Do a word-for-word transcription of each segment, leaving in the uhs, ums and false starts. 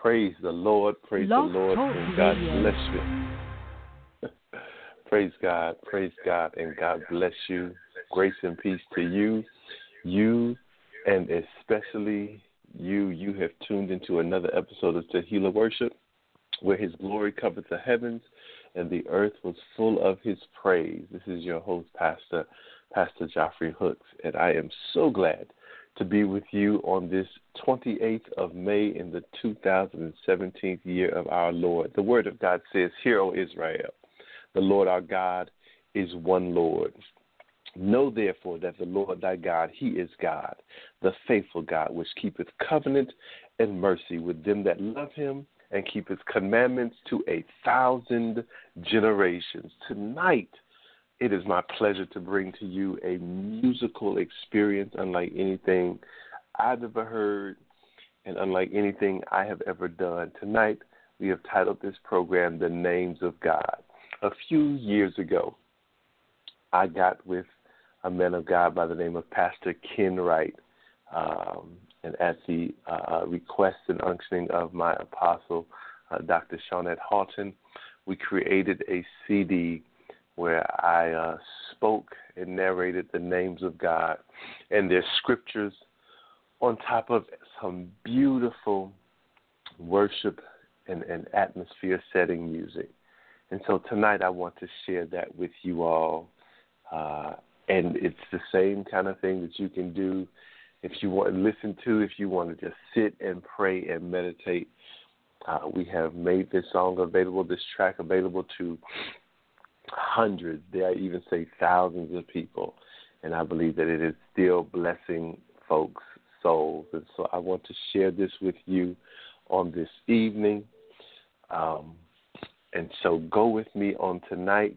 Praise the Lord, praise Blog the Lord, Talk and God Radio. bless you. Praise God, praise God, and God bless you. Grace and peace to you, you, and especially you. You have tuned into another episode of Tehillah Worship, where His glory covered the heavens and the earth was full of His praise. This is your host, Pastor, Pastor Joffrey Hooks, and I am so glad to be with you on this twenty-eighth of May in the two thousand seventeen year of our Lord. The Word of God says, "Hear, O Israel, the Lord our God is one Lord. Know therefore that the Lord thy God, He is God, the faithful God, which keepeth covenant and mercy with them that love Him, and keepeth commandments to a thousand generations." Tonight, it is my pleasure to bring to you a musical experience unlike anything I've ever heard and unlike anything I have ever done. Tonight, we have titled this program, The Names of God. A few years ago, I got with a man of God by the name of Pastor Ken Wright, um, and at the uh, request and unctioning of my apostle, uh, Doctor Shawnette Halton, we created a C D where I uh, spoke and narrated the names of God and their scriptures on top of some beautiful worship and, and atmosphere-setting music. And so tonight I want to share that with you all. Uh, and it's the same kind of thing that you can do if you want to listen to, if you want to just sit and pray and meditate. Uh, we have made this song available, this track available to hundreds, dare I even say thousands of people. And I believe that it is still blessing folks' souls. And so I want to share this with you on this evening. Um, and so go with me on tonight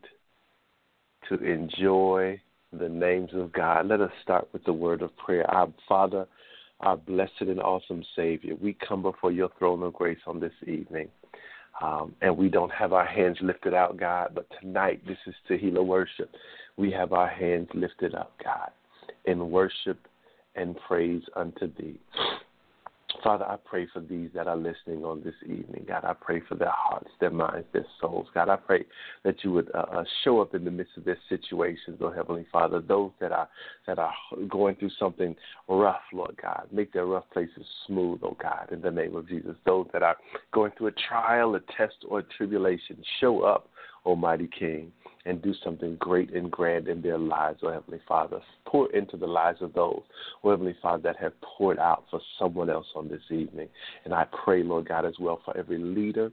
to enjoy the names of God. Let us start with the word of prayer. Our Father, our blessed and awesome Savior, we come before your throne of grace on this evening. Um, and we don't have our hands lifted out, God, but tonight this is Tehillah Worship. We have our hands lifted up, God, in worship and praise unto thee. Father, I pray for these that are listening on this evening. God, I pray for their hearts, their minds, their souls. God, I pray that you would uh, show up in the midst of their situations, oh Heavenly Father. Those that are that are going through something rough, Lord God, make their rough places smooth, oh God, in the name of Jesus. Those that are going through a trial, a test, or a tribulation, show up, Almighty King, and do something great and grand in their lives, oh Heavenly Father. Pour into the lives of those, oh Heavenly Father, that have poured out for someone else on this evening. And I pray, Lord God, as well for every leader,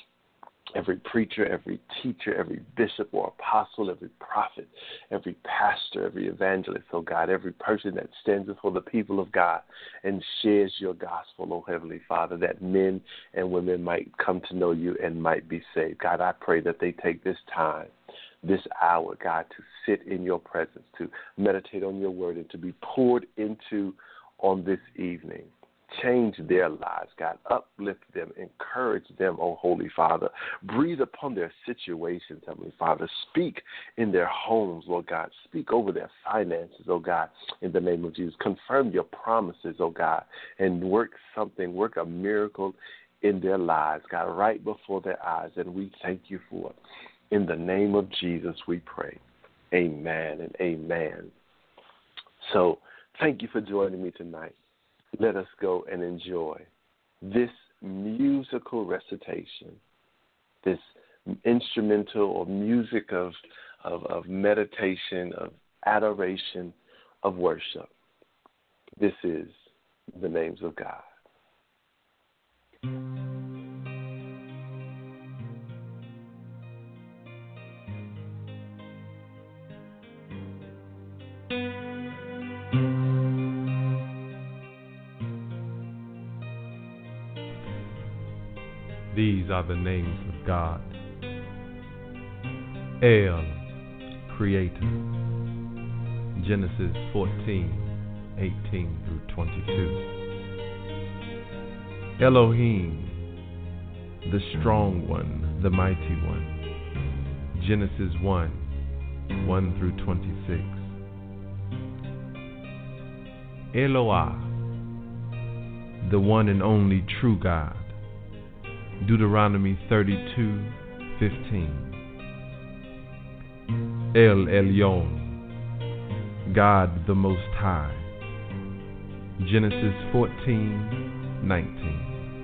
every preacher, every teacher, every bishop or apostle, every prophet, every pastor, every evangelist, oh God, every person that stands before the people of God and shares your gospel, oh Heavenly Father, that men and women might come to know you and might be saved. God, I pray that they take this time, this hour, God, to sit in your presence, to meditate on your word, and to be poured into on this evening. Change their lives, God. Uplift them. Encourage them, oh Holy Father. Breathe upon their situations, Heavenly Father. Speak in their homes, Lord God. Speak over their finances, oh God, in the name of Jesus. Confirm your promises, oh God, and work something, work a miracle in their lives, God, right before their eyes, and we thank you for it. In the name of Jesus, we pray. Amen and amen. So thank you for joining me tonight. Let us go and enjoy this musical recitation, this instrumental or music of, of, of meditation, of adoration, of worship. This is the names of God. These are the names of God. El, Creator. Genesis fourteen, eighteen through twenty-two. Elohim, the strong one, the mighty one. Genesis one, one through twenty-six. Eloah, the one and only true God. Deuteronomy thirty-two fifteen. El Elyon, God the Most High. Genesis fourteen nineteen.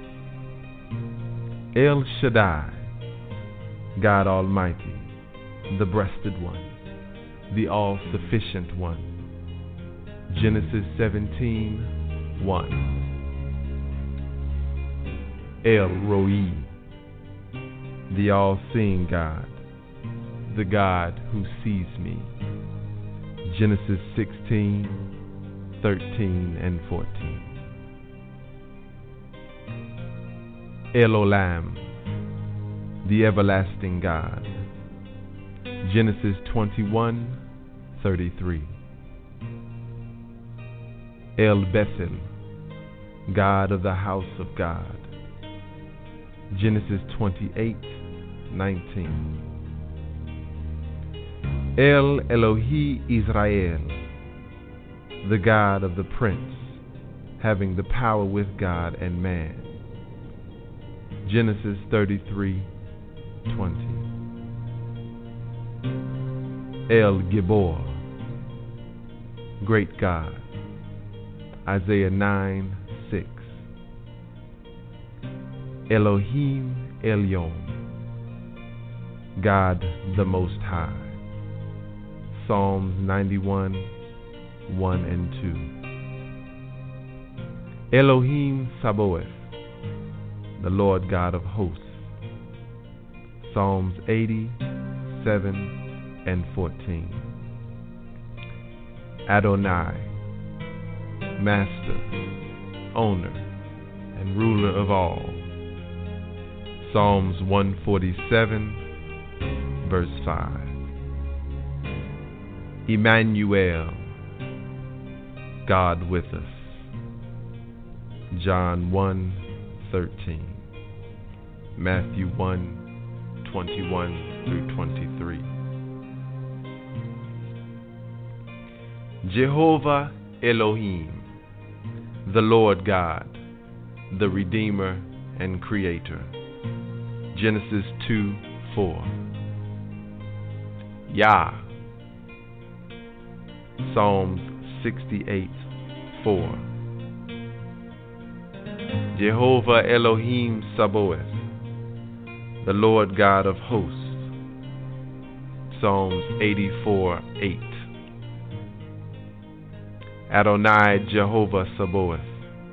El Shaddai, God Almighty, the Breasted One, the All-Sufficient One. Genesis seventeen one. El Roi, the All-Seeing God, the God who sees me. Genesis sixteen thirteen and fourteen. El Olam, the Everlasting God. Genesis twenty-one thirty-three. El Bethel, God of the house of God. Genesis twenty-eight nineteen. El Elohi Israel, the God of the prince, having the power with God and man. Genesis thirty-three twenty. El Gibor, great God. Isaiah nine six. Elohim Elyon, God the Most High. Psalms ninety-one one and two. Elohim Sabaoth, the Lord God of hosts. Psalms eighty-seven and fourteen. Adonai, Master, Owner, and Ruler of all. Psalms one forty-seven, verse five. Emmanuel, God with us. John one thirteen. Matthew one twenty-one through twenty-three. Jehovah Elohim, the Lord God, the Redeemer and Creator. Genesis two four. Yah, Psalms sixty-eight four. Jehovah Elohim Sabaoth, the Lord God of hosts. Psalms eighty-four eight. Adonai Jehovah Sabaoth,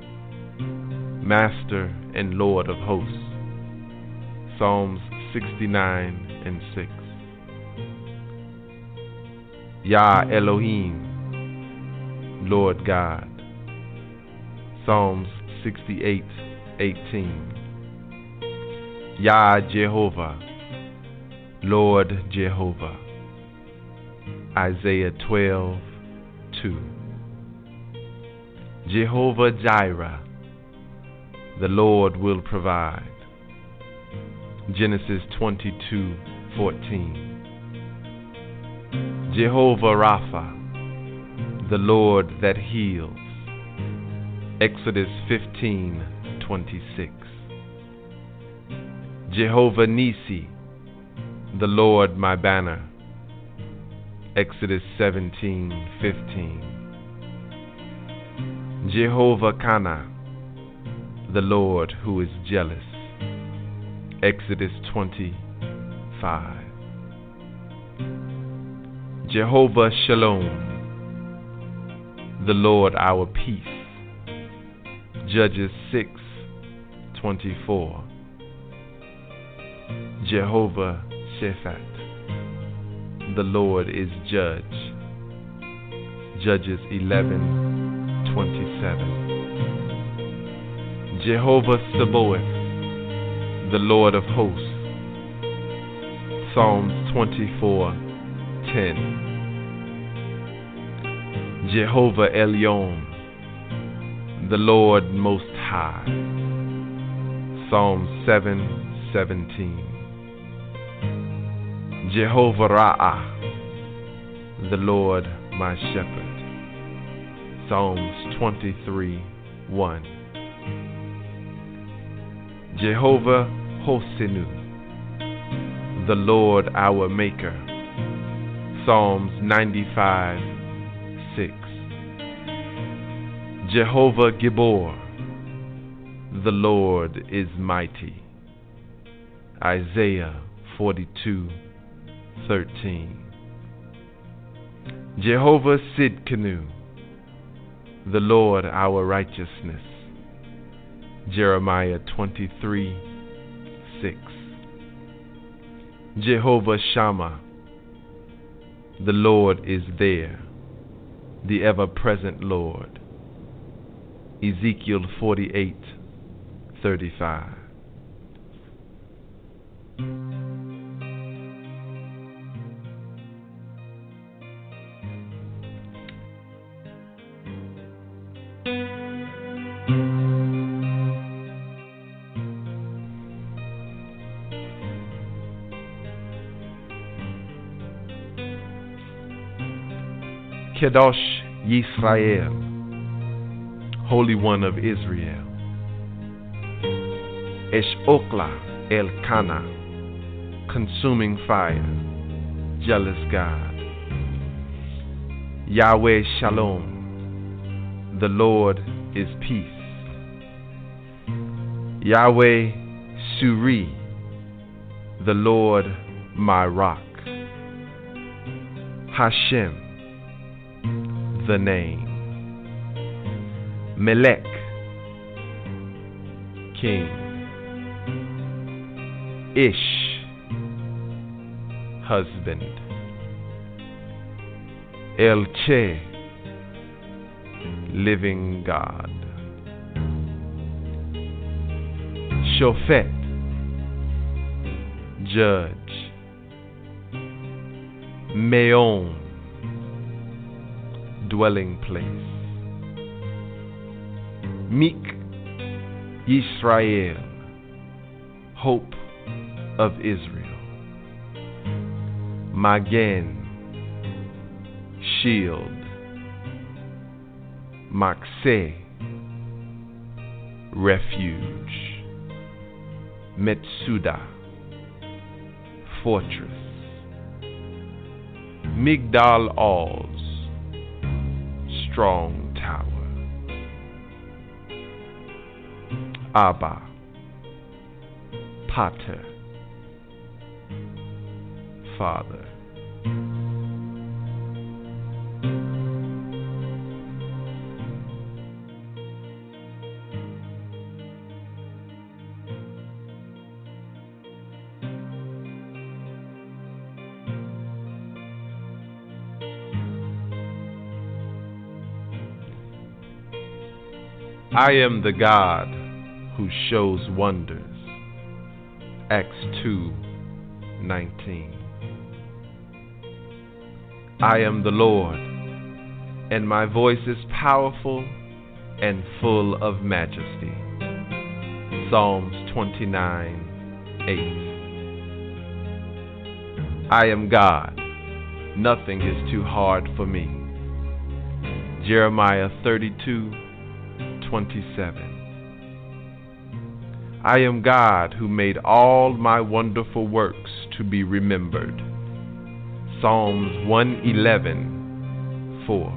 Master and Lord of hosts. Psalms sixty-nine and six. Yah Elohim, Lord God. Psalms sixty-eight eighteen. Yah Jehovah, Lord Jehovah. Isaiah twelve two. Jehovah Jireh, the Lord will provide. Genesis twenty-two fourteen. Jehovah Rapha, the Lord that heals. Exodus fifteen twenty-six. Jehovah Nisi, the Lord my banner. Exodus seventeen fifteen. Jehovah Kana, the Lord who is jealous. Exodus twenty-five. Jehovah Shalom, the Lord our peace. Judges six twenty-four. Jehovah Shaphat, the Lord is judge. Judges eleven twenty-seven. Jehovah Sabaoth, the Lord of hosts. Psalms twenty-four ten. Jehovah Elyon, the Lord Most High. Psalm seven seventeen. Jehovah Ra'ah, the Lord my shepherd. Psalms twenty-three one. Jehovah Hosenu, the Lord our Maker. Psalms ninety-five, six. Jehovah Gibor, the Lord is mighty. Isaiah forty-two, thirteen. Jehovah Sidkenu, the Lord our righteousness. Jeremiah twenty-three, six. Jehovah Shammah, the Lord is there, the ever-present Lord. Ezekiel forty-eight, thirty-five. Kedosh Yisrael, Holy One of Israel. Esh Okla Elkanah, consuming fire, jealous God. Yahweh Shalom, the Lord is peace. Yahweh Suri, the Lord my rock. Hashem, the name. Melech, king. Ish, husband. El-Che, living God. Shofet, judge. Meon, dwelling place. Meek Yisrael, hope of Israel. Magen, shield. Makseh, refuge. Metsuda, fortress. Migdal Oz, strong tower. Abba, Pater, Father. I am the God who shows wonders. Acts two, nineteen. I am the Lord, and my voice is powerful and full of majesty. Psalms twenty-nine, eight. I am God, nothing is too hard for me. Jeremiah thirty-two, twenty-seven. I am God who made all my wonderful works to be remembered. Psalms one eleven, four.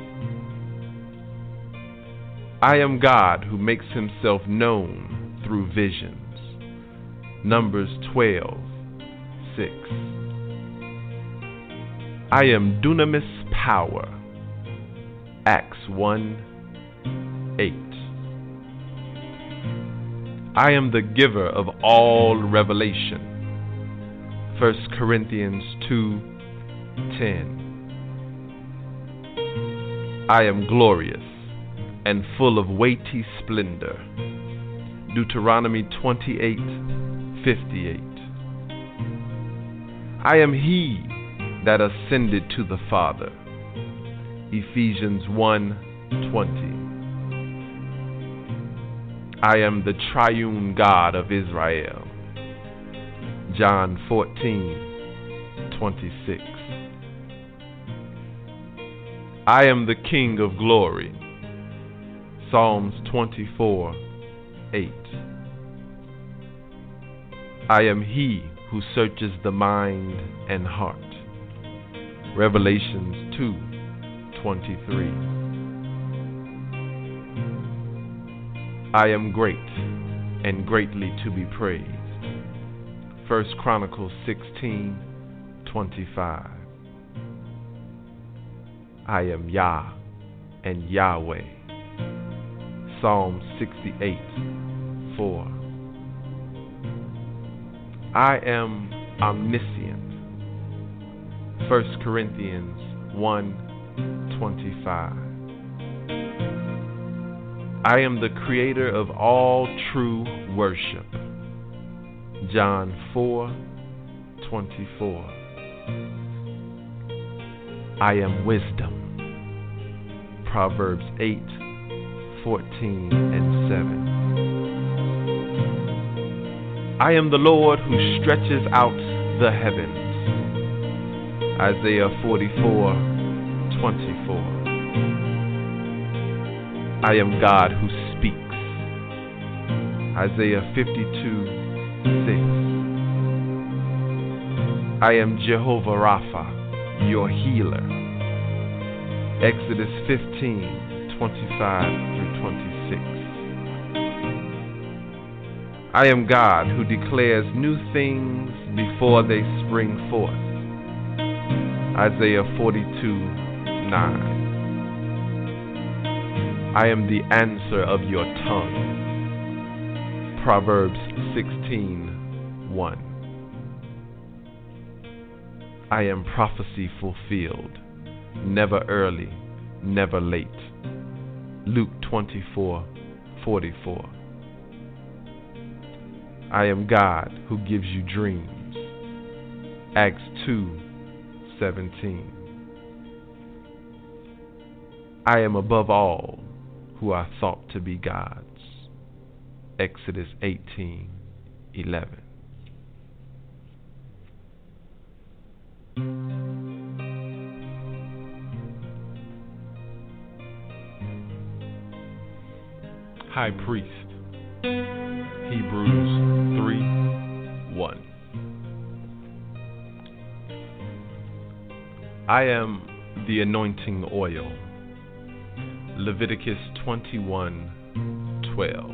I am God who makes himself known through visions. Numbers twelve, six. I am dunamis power. Acts one, eight. I am the giver of all revelation. First Corinthians two, ten. I am glorious and full of weighty splendor. Deuteronomy twenty-eight, fifty-eight. I am he that ascended to the Father. Ephesians one, twenty. I am the triune God of Israel. John fourteen, twenty-six. I am the King of glory. Psalms twenty-four, eight. I am he who searches the mind and heart. Revelations two twenty-three. I am great and greatly to be praised. First Chronicles sixteen twenty-five. I am Yah and Yahweh. Psalm sixty-eight four. I am omniscient. First Corinthians one twenty-five. I am the creator of all true worship. John four twenty-four. I am wisdom. Proverbs eight fourteen and seven. I am the Lord who stretches out the heavens. Isaiah forty-four twenty-four. I am God who speaks. Isaiah fifty-two six. I am Jehovah Rapha, your healer. Exodus fifteen twenty-five through twenty-six. I am God who declares new things before they spring forth. Isaiah forty-two nine. I am the answer of your tongue. Proverbs sixteen one. I am prophecy fulfilled, never early, never late. Luke twenty-four forty-four. I am God who gives you dreams. Acts two seventeen. I am above all who are thought to be gods. Exodus eighteen eleven. High priest. Hebrews three one. I am the anointing oil. Leviticus twenty-one twelve.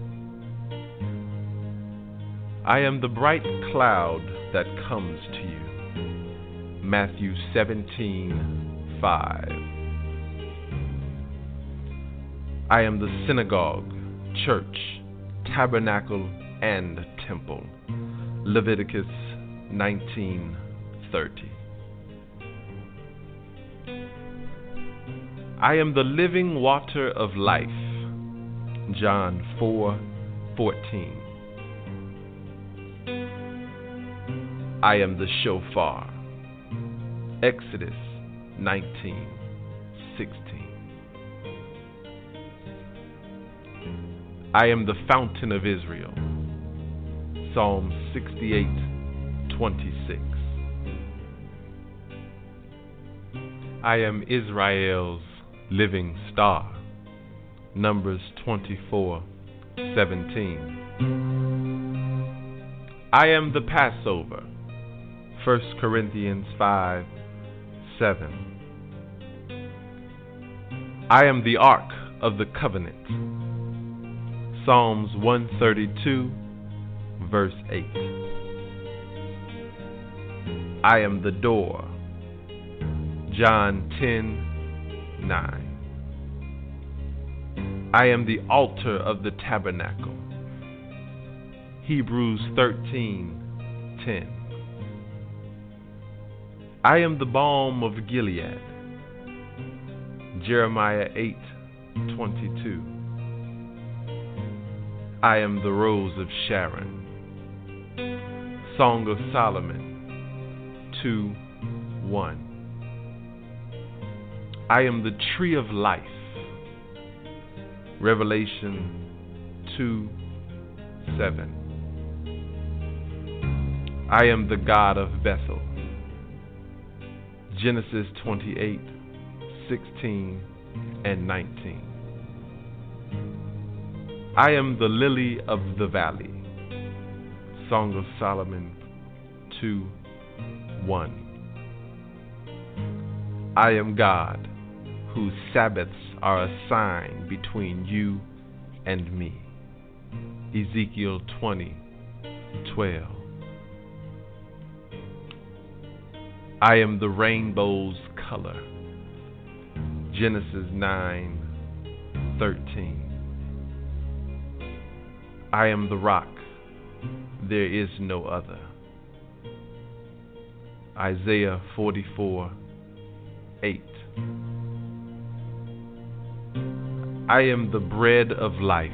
I am the bright cloud that comes to you. Matthew seventeen five. I am the synagogue, church, tabernacle, and temple. Leviticus nineteen thirty. I am the living water of life. John four fourteen. I am the shofar. Exodus nineteen sixteen. I am the fountain of Israel. Psalm sixty-eight twenty-six. I am Israel's living star. Numbers twenty-four seventeen. I am the Passover. First Corinthians five seven. I am the Ark of the Covenant. Psalms one thirty-two verse eight. I am the door. John ten nine. I am the altar of the tabernacle. Hebrews thirteen ten. I am the balm of Gilead. Jeremiah eight twenty-two. I am the rose of Sharon. Song of Solomon two one. I am the tree of life. Revelation two seven. I am the God of Bethel. Genesis twenty-eight sixteen and nineteen. I am the lily of the valley. Song of Solomon two one. I am God, whose Sabbaths are a sign between you and me. Ezekiel twenty twelve. I am the rainbow's color. Genesis nine thirteen. I am the rock, there is no other. Isaiah forty-four eight. I am the bread of life.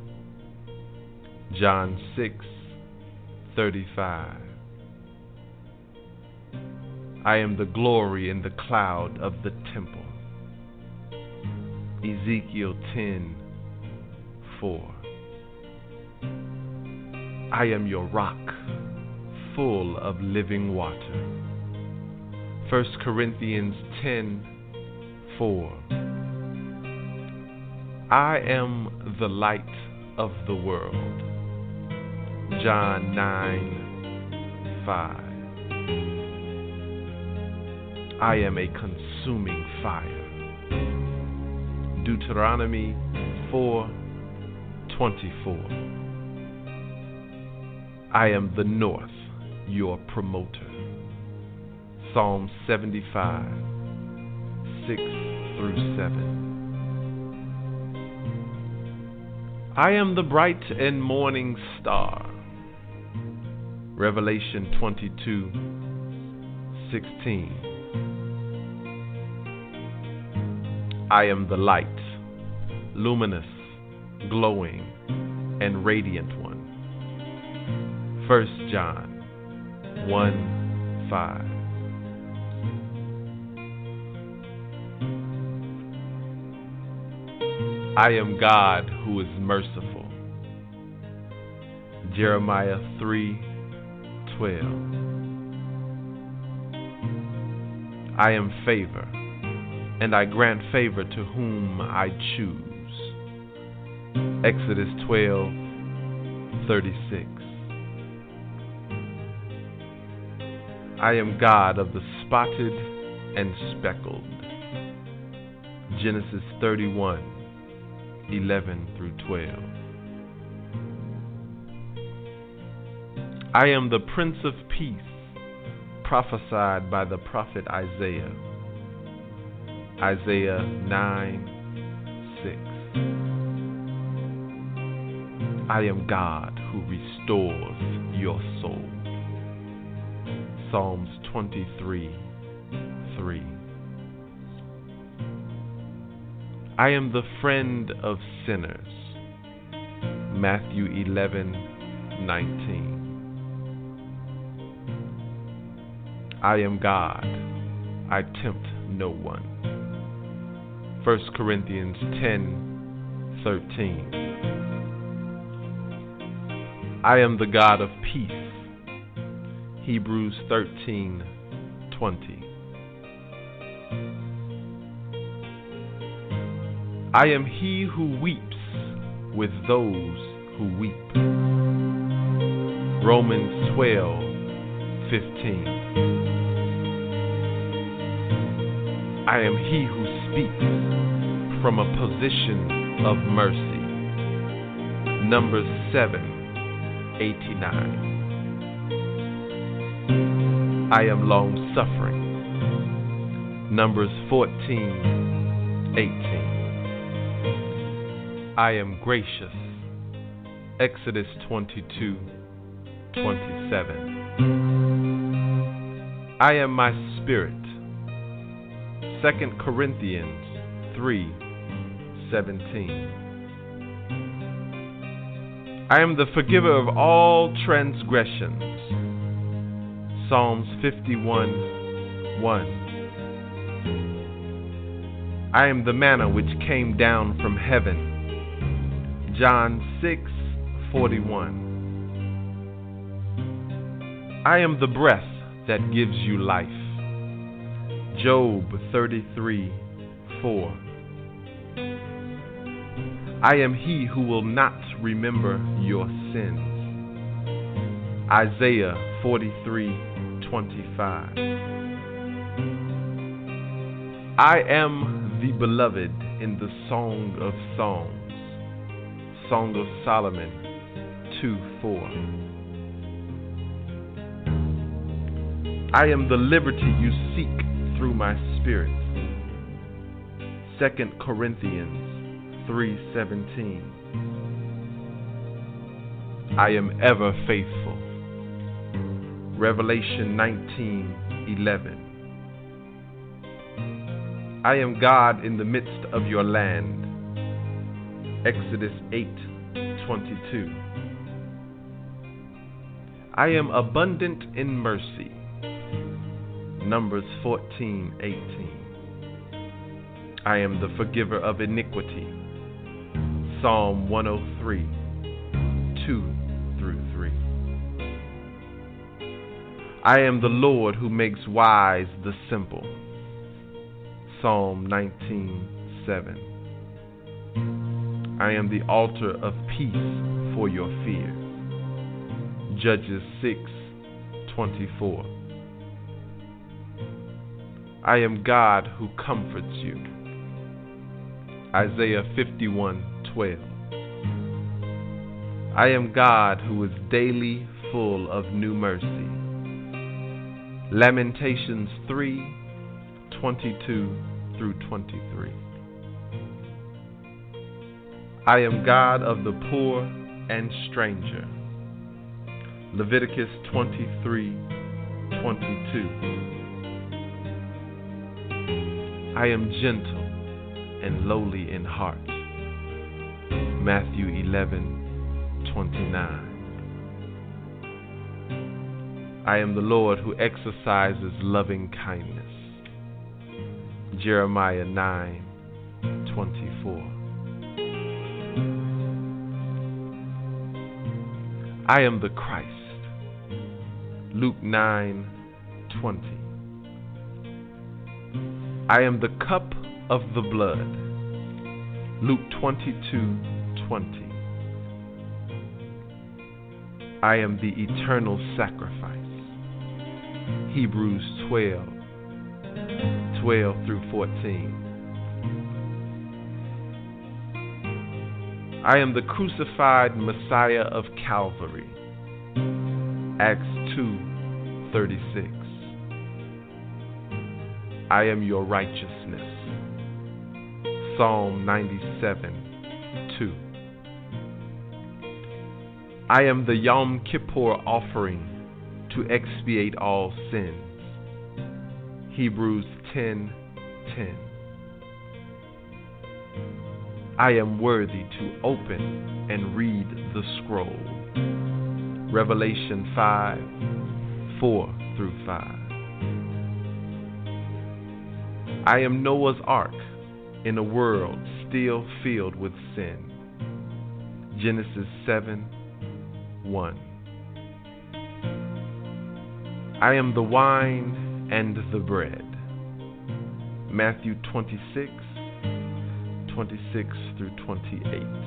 John six thirty-five. I am the glory in the cloud of the temple. Ezekiel ten four. I am your rock, full of living water. First Corinthians ten four. I am the light of the world. John nine five. I am a consuming fire. Deuteronomy four twenty-four. I am the north, your promoter. Psalm seventy-five six through seven. I am the bright and morning star. Revelation twenty-two sixteen. I am the light, luminous, glowing, and radiant one. First John one five. I am God who is merciful. Jeremiah three twelve. I am favor, and I grant favor to whom I choose. Exodus twelve thirty-six. I am God of the spotted and speckled. Genesis thirty-one eleven through twelve. I am the Prince of Peace, prophesied by the prophet Isaiah. Isaiah nine six. I am God who restores your soul. Psalms twenty-three three. I am the friend of sinners. Matthew eleven nineteen. I am God, I tempt no one. First Corinthians ten thirteen. I am the God of peace. Hebrews thirteen twenty. I am he who weeps with those who weep. Romans twelve fifteen. I am he who speaks from a position of mercy. Numbers seven eighty-nine. I am long suffering. Numbers fourteen eighteen. I am gracious. Exodus twenty-two twenty-seven. I am my spirit. Second Corinthians three seventeen. I am the forgiver of all transgressions. Psalms fifty-one one. I am the manna which came down from heaven. John six forty-one. I am the breath that gives you life. Job thirty-three four. I am he who will not remember your sins. Isaiah forty-three twenty-five. I am the beloved in the Song of Songs, Song of Solomon two four. I am the liberty you seek through my spirit, Second Corinthians three seventeen. I am ever faithful, Revelation nineteen eleven. I am God in the midst of your land, Exodus eight twenty-two. I am abundant in mercy, Numbers fourteen eighteen. I am the forgiver of iniquity, Psalm one oh three two through three. I am the Lord who makes wise the simple, Psalm nineteen seven. I am the altar of peace for your fear, Judges six twenty-four. I am God who comforts you, Isaiah fifty-one twelve. I am God who is daily full of new mercy, Lamentations three twenty-two through twenty-three. I am God of the poor and stranger, Leviticus twenty-three twenty-two. I am gentle and lowly in heart, Matthew eleven twenty-nine. I am the Lord who exercises loving kindness, Jeremiah nine twenty-four. I am the Christ, Luke nine twenty. I am the cup of the blood, Luke twenty-two twenty. I am the eternal sacrifice, Hebrews twelve twelve through fourteen. I am the crucified Messiah of Calvary, Acts two thirty-six. I am your righteousness, Psalm ninety-seven two. I am the Yom Kippur offering to expiate all sins, Hebrews ten ten. I am worthy to open and read the scroll, Revelation five four through five. I am Noah's Ark in a world still filled with sin, Genesis seven one. I am the wine and the bread, Matthew twenty-six twenty-six through twenty-eight.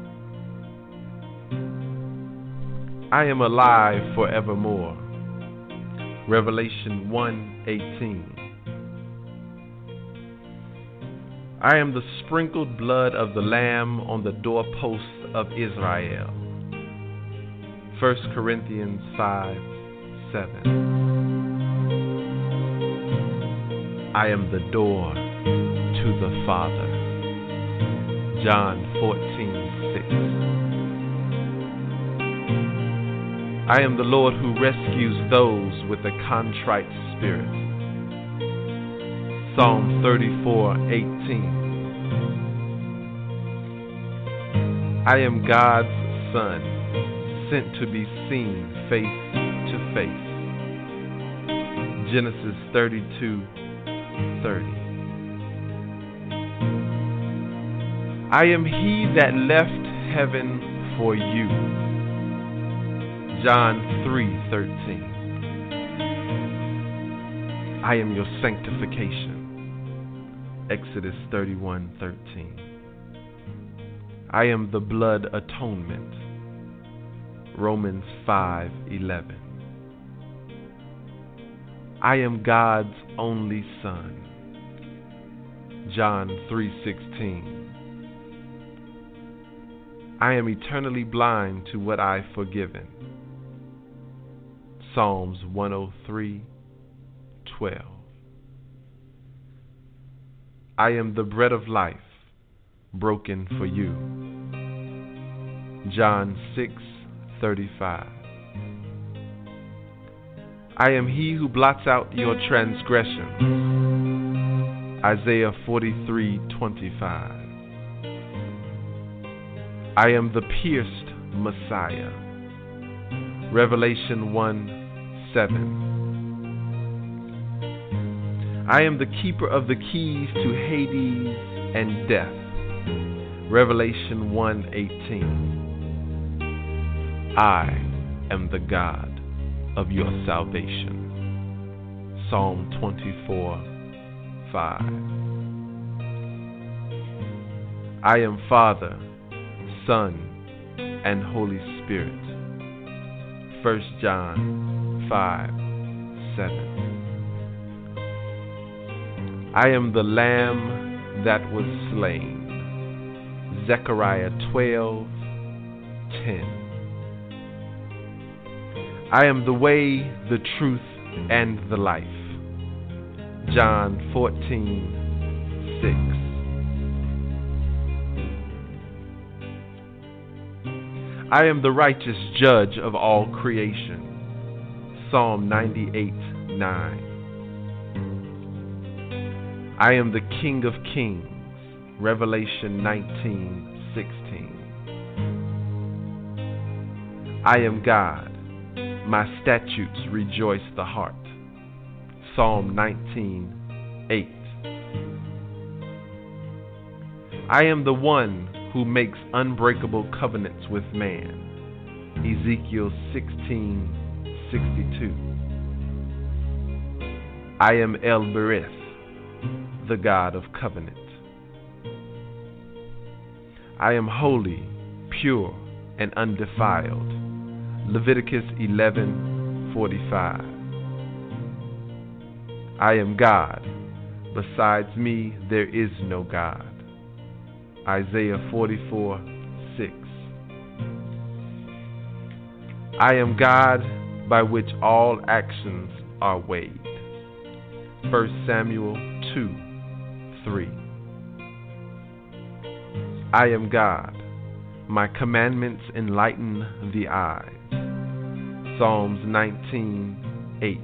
I am alive forevermore, Revelation one eighteen. I am the sprinkled blood of the Lamb on the doorposts of Israel, First Corinthians five seven. I am the door to the Father, John fourteen six. I am the Lord who rescues those with a contrite spirit, Psalm thirty-four eighteen. I am God's Son, sent to be seen face to face, Genesis thirty-two thirty. I am he that left heaven for you, John three thirteen. I am your sanctification, Exodus thirty-one thirteen. I am the blood atonement, Romans five eleven. I am God's only Son. John three sixteen. I am eternally blind to what I've forgiven. Psalms one oh three twelve. I am the bread of life, broken for you. John six thirty-five. I am he who blots out your transgressions. Isaiah forty-three twenty-five. I am the pierced Messiah. Revelation one seven. I am the keeper of the keys to Hades and death. Revelation one eighteen. I am the God of your salvation. Psalm twenty-four five. I am Father, Son, and Holy Spirit. First John five seven. I am the Lamb that was slain. Zechariah twelve ten. I am the way, the truth, and the life. John fourteen six. I am the righteous judge of all creation. Psalm ninety-eight nine. I am the King of Kings. Revelation nineteen sixteen. I am God. My statutes rejoice the heart. Psalm nineteen eight. I am the one who makes unbreakable covenants with man. Ezekiel sixteen sixty-two. I am El Berith, the God of covenant. I am holy, pure, and undefiled. Leviticus eleven forty-five. I am God. Besides me there is no God. Isaiah forty-four six. I am God by which all actions are weighed. First Samuel two three. I am God. My commandments enlighten the eyes. Psalms nineteen eight.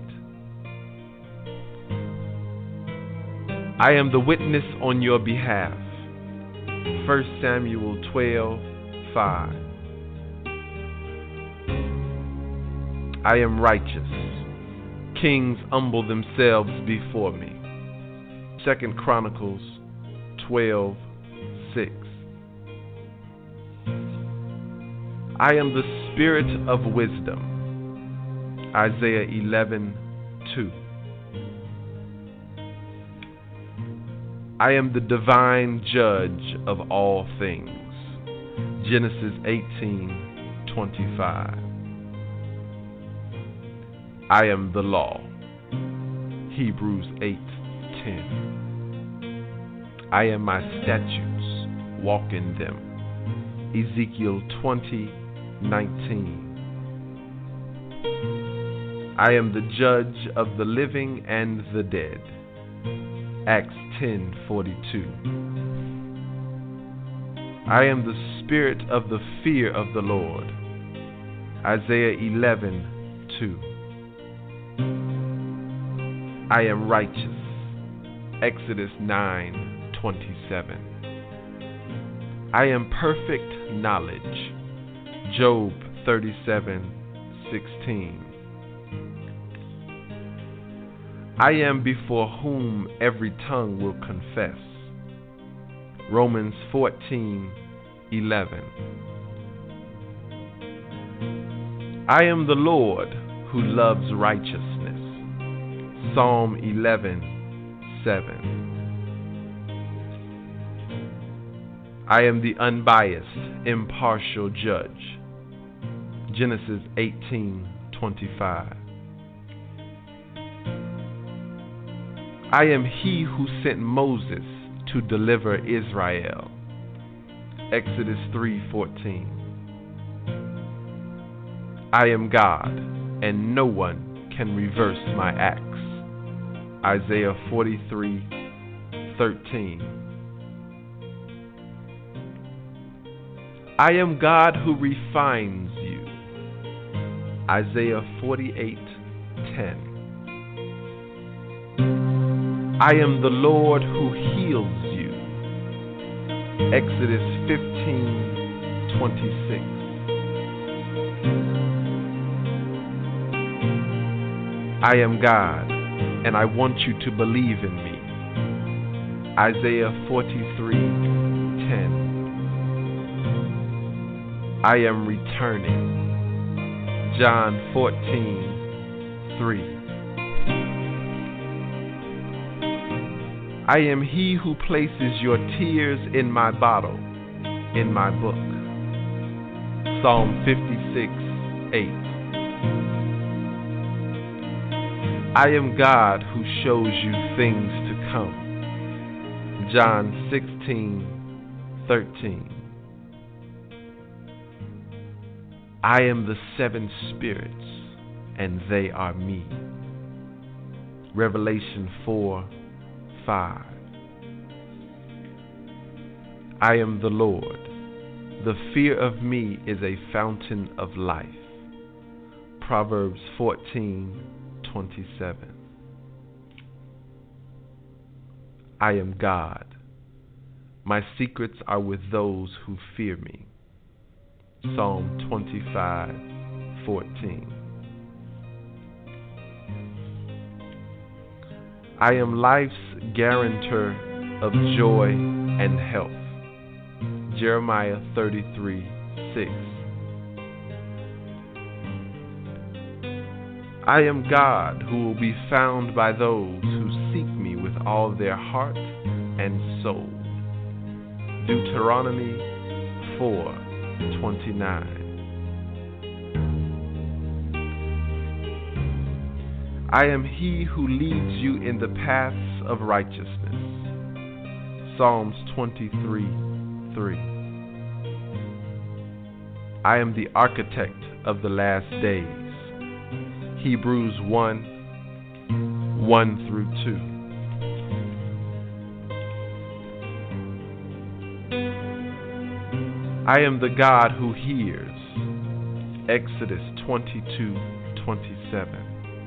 I am the witness on your behalf. First Samuel twelve five. I am righteous. Kings humble themselves before me. Second Chronicles twelve six. I am the spirit of wisdom. Isaiah eleven two. I am the divine judge of all things. Genesis eighteen twenty-five. I am the law. Hebrews eight ten. I am my statutes. Walk in them. Ezekiel twenty nineteen. I am the judge of the living and the dead. Acts ten forty-two. I am the spirit of the fear of the Lord. Isaiah eleven two. I am righteous. Exodus nine twenty-seven. I am perfect knowledge. Job thirty-seven sixteen. I am before whom every tongue will confess. Romans fourteen eleven. I am the Lord who loves righteousness. Psalm eleven seven. I am the unbiased, impartial judge. Genesis eighteen twenty-five. I am he who sent Moses to deliver Israel. Exodus three fourteen. I am God, and no one can reverse my acts. Isaiah forty-three thirteen. I am God who refines you. Isaiah forty-eight ten. I am the Lord who heals you. Exodus fifteen twenty-six. I am God, and I want you to believe in me. Isaiah forty-three ten. I am returning. John fourteen three. I am he who places your tears in my bottle, in my book. Psalm fifty-six eight. I am God who shows you things to come. John sixteen thirteen. I am the seven spirits, and they are me. Revelation four five. I am the Lord. The fear of me is a fountain of life. Proverbs fourteen twenty-seven. I am God. My secrets are with those who fear me. Psalm twenty-five fourteen. I am life's guarantor of joy and health. Jeremiah thirty-three six. I am God who will be found by those who seek me with all their heart and soul. Deuteronomy four twenty-nine. I am he who leads you in the paths of righteousness. Psalms twenty-three three. I am the architect of the last days. Hebrews one one through two. I am the God who hears. Exodus twenty-two twenty-seven.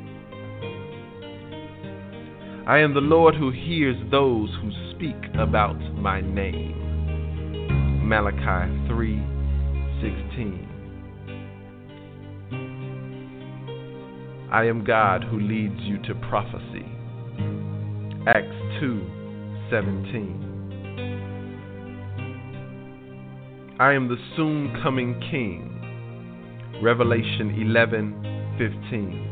I am the Lord who hears those who speak about my name. Malachi three sixteen. I am God who leads you to prophecy. Acts two seventeen. I am the soon coming King. Revelation eleven fifteen.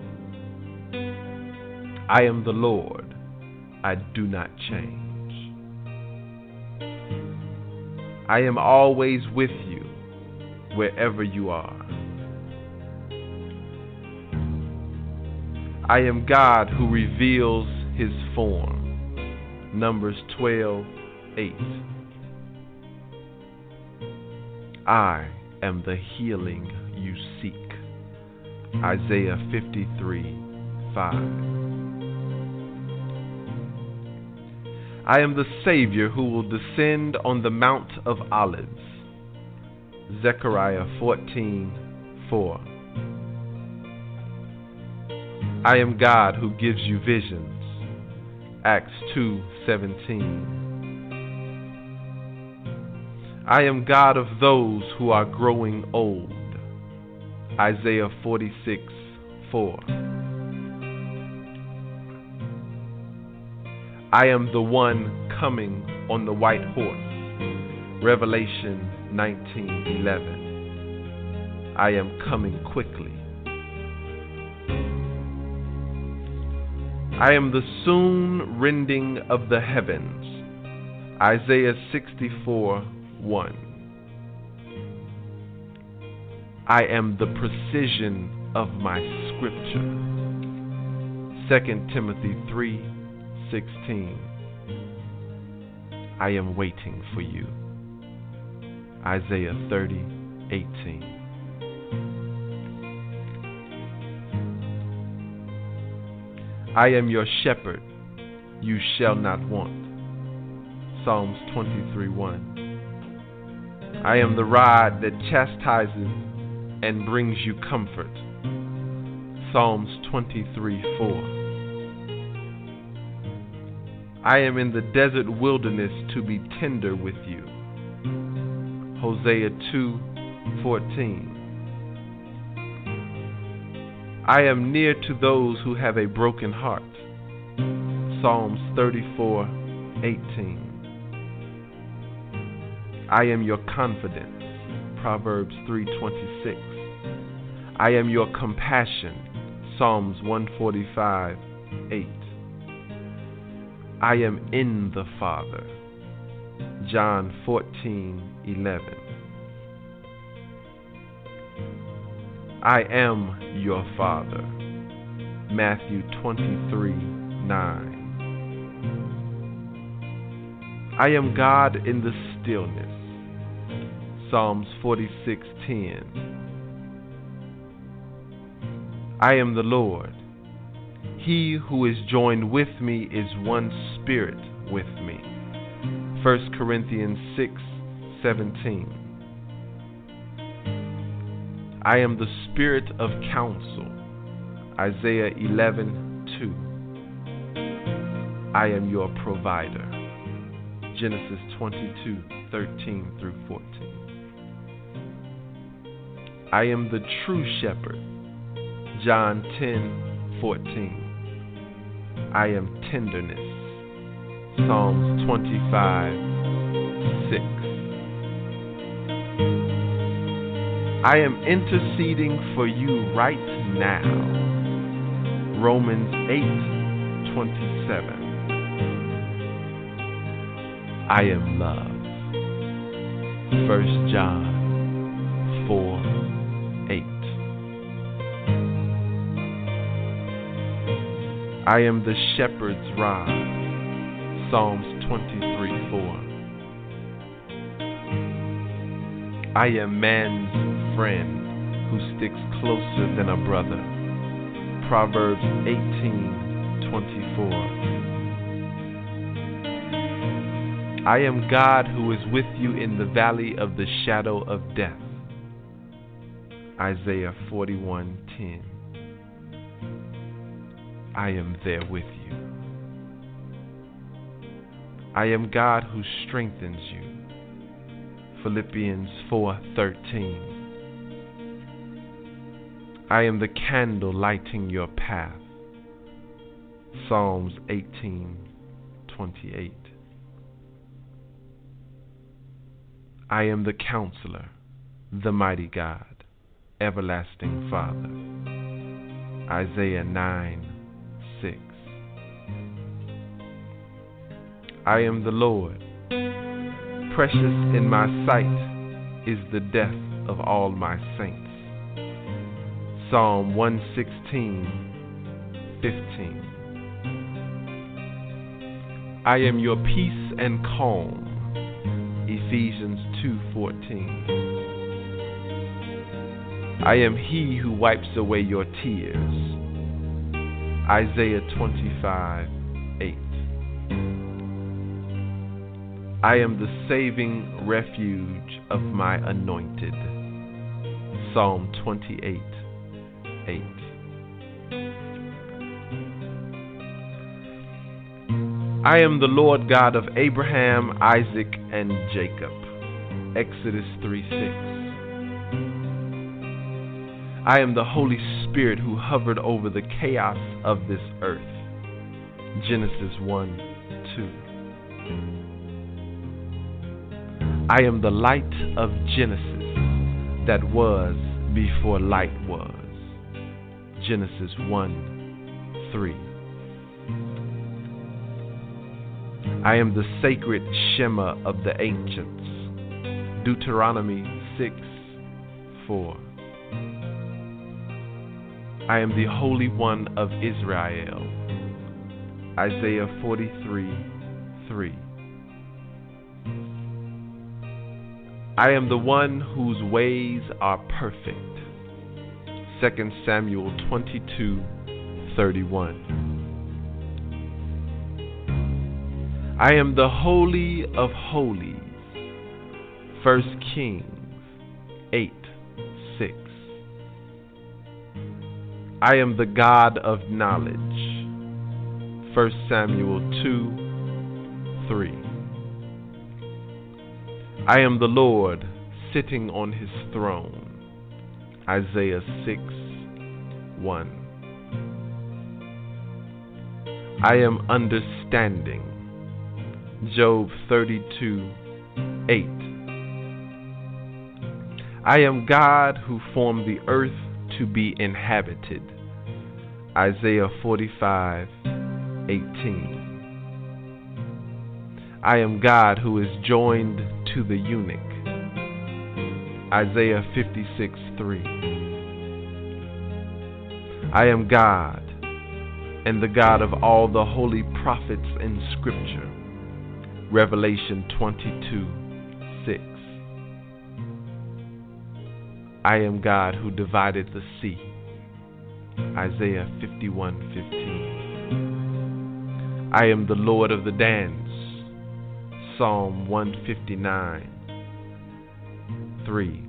I am the Lord, I do not change. I am always with you, wherever you are. I am God who reveals his form. Numbers twelve eight. I am the healing you seek. Isaiah fifty-three five. I am the Savior who will descend on the Mount of Olives. Zechariah fourteen four. I am God who gives you visions. Acts two seventeen. I am God of those who are growing old. Isaiah forty-six four. I am the one coming on the white horse. Revelation nineteen eleven. I am coming quickly. I am the soon rending of the heavens. Isaiah sixty-four one. I am the precision of my scripture. Second Timothy three sixteen. I am waiting for you. Isaiah thirty eighteen. I am your shepherd, you shall not want. Psalms twenty-three one. I am the rod that chastises and brings you comfort. Psalms twenty-three four. I am in the desert wilderness to be tender with you. Hosea two fourteen. I am near to those who have a broken heart. Psalms thirty-four eighteen. I am your confidence. Proverbs three twenty-six. I am your compassion. Psalms one forty-five eight. I am in the Father. John fourteen eleven. I am your Father. Matthew twenty-three nine. I am God in the stillness. Psalms forty-six ten. I am the Lord. He who is joined with me is one spirit with me. First Corinthians six seventeen. I am the spirit of counsel. Isaiah eleven two. I am your provider. Genesis twenty-two thirteen through fourteen. I am the true shepherd. John ten fourteen. I am tenderness. Psalms twenty-five six. I am interceding for you right now. Romans eight twenty-seven. I am love. First John four eight. I am the shepherd's rod. Psalms twenty-three four. I am man's friend who sticks closer than a brother. Proverbs eighteen twenty-four. I am God who is with you in the valley of the shadow of death. Isaiah forty-one ten. I am there with you. I am God who strengthens you. Philippians four thirteen. I am the candle lighting your path. Psalms eighteen twenty-eight. I am the counselor, the mighty God, everlasting Father. Isaiah nine six. I am the Lord. Precious in my sight is the death of all my saints. Psalm one sixteen fifteen. I am your peace and calm. Ephesians two fourteen. I am he who wipes away your tears. Isaiah twenty-five eight. I am the saving refuge of my anointed. Psalm twenty-eight eight. I am the Lord God of Abraham, Isaac, and Jacob. Exodus three six. I am the Holy Spirit who hovered over the chaos of this earth. Genesis one two. I am the light of Genesis that was before light was. Genesis one three. I am the sacred Shema of the ancients. Deuteronomy six four. I am the Holy One of Israel. Isaiah forty-three, three. I am the one whose ways are perfect. Second Samuel twenty-two, thirty-one. I am the Holy of Holies. First Kings eight, six. I am the God of knowledge. First Samuel two, three. I am the Lord sitting on his throne. Isaiah six, one. I am understanding. Job thirty-two, eight. I am God who formed the earth to be inhabited. Isaiah forty-five, eighteen. I am God who is joined to the eunuch. Isaiah fifty-six, three. I am God, and the God of all the holy prophets in Scripture. Revelation twenty-two, six. I am God who divided the sea. Isaiah fifty-one, fifteen. I am the Lord of the dance. Psalm one fifty-nine, three.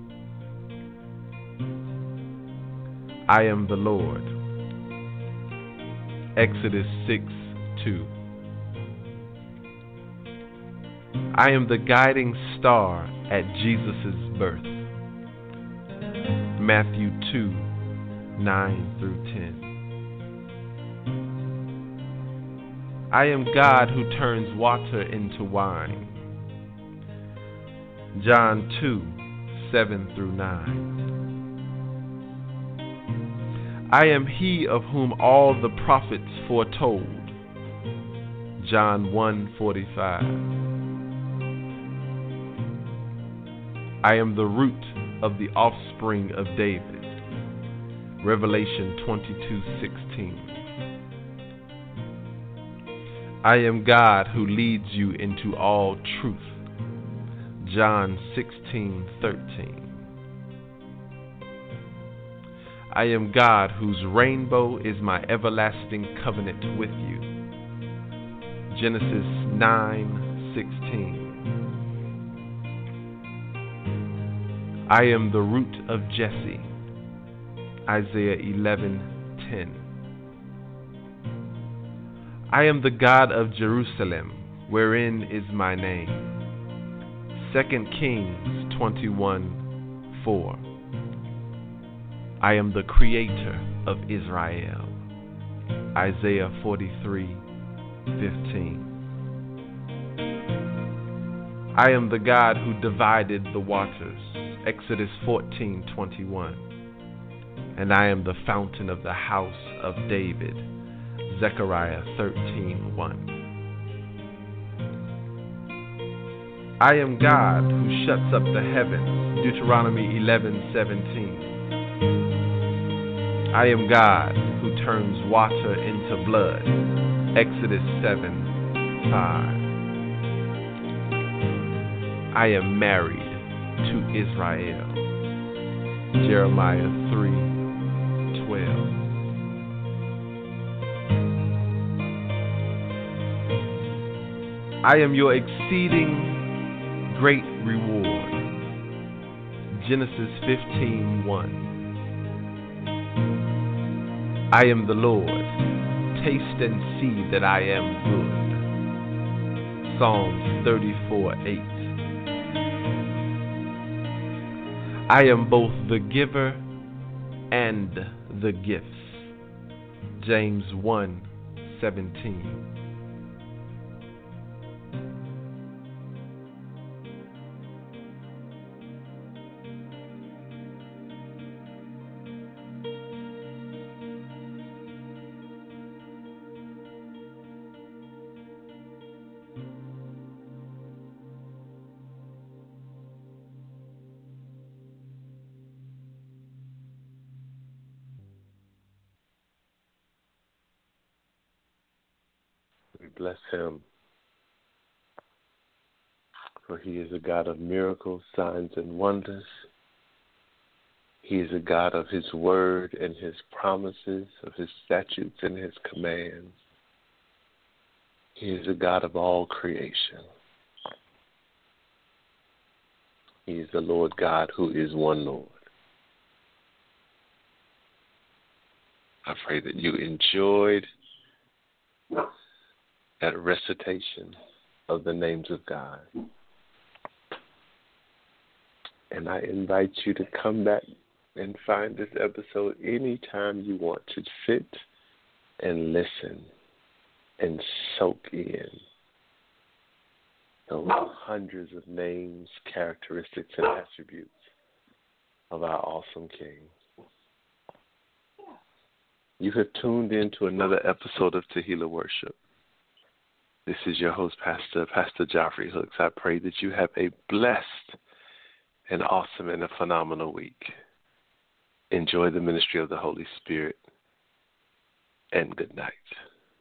I am the Lord. Exodus six, two. I am the guiding star at Jesus' birth. Matthew two, nine through ten. I am God who turns water into wine. John two, seven through nine. I am he of whom all the prophets foretold. John one, forty-five. I am the root of the offspring of David. Revelation twenty-two, sixteen. I am God who leads you into all truth. John sixteen, thirteen. I am God whose rainbow is my everlasting covenant with you. Genesis nine, sixteen. I am the root of Jesse. Isaiah eleven, ten. I am the God of Jerusalem, wherein is my name. Second Kings twenty-one, four. I am the creator of Israel. Isaiah forty-three, fifteen. I am the God who divided the waters. Exodus fourteen, twenty-one. And I am the fountain of the house of David. Zechariah thirteen, one. I am God who shuts up the heavens. Deuteronomy eleven, seventeen. I am God who turns water into blood. Exodus seven, five. I am married to Israel. Jeremiah three, twelve. I am your exceeding great reward. Genesis fifteen, one. I am the Lord. Taste and see that I am good. Psalms thirty-four, eight. I am both the giver and the gifts. James one, seventeen. bless him. For he is a God of miracles, signs, and wonders. He is a God of his word and his promises, of his statutes and his commands. He is a God of all creation. He is the Lord God who is one Lord. I pray that you enjoyed that recitation of the names of God. And I invite you to come back and find this episode anytime you want to sit and listen and soak in those hundreds of names, characteristics, and attributes of our awesome King. You have tuned in to another episode of Tehillah Worship. This is your host, Pastor, Pastor Joffrey Hooks. I pray that you have a blessed and awesome and a phenomenal week. Enjoy the ministry of the Holy Spirit, and good night.